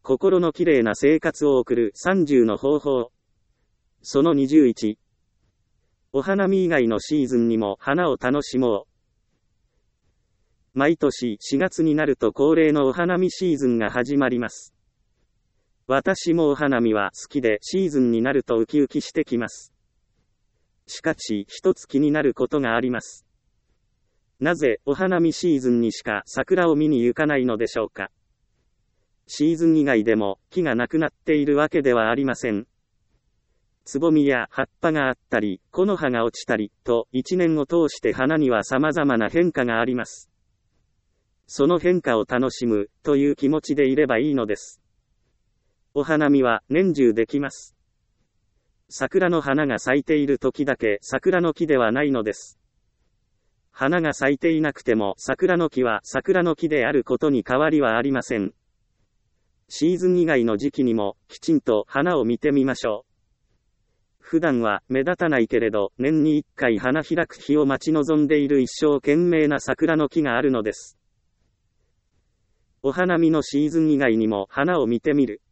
心のきれいな生活を送る30の方法。その21。お花見以外のシーズンにも花を楽しもう。毎年4月になると恒例のお花見シーズンが始まります。私もお花見は好きでシーズンになるとウキウキしてきます。しかし一つ気になることがあります。なぜお花見シーズンにしか桜を見に行かないのでしょうか。シーズン以外でも木がなくなっているわけではありません。つぼみや葉っぱがあったり、木の葉が落ちたりと一年を通して花には様々な変化があります。その変化を楽しむという気持ちでいればいいのです。お花見は年中できます。桜の花が咲いている時だけ桜の木ではないのです。花が咲いていなくても桜の木は桜の木であることに変わりはありません。シーズン以外の時期にもきちんと花を見てみましょう。普段は目立たないけれど年に1回花開く日を待ち望んでいる一生懸命な桜の木があるのです。お花見のシーズン以外にも花を見てみる。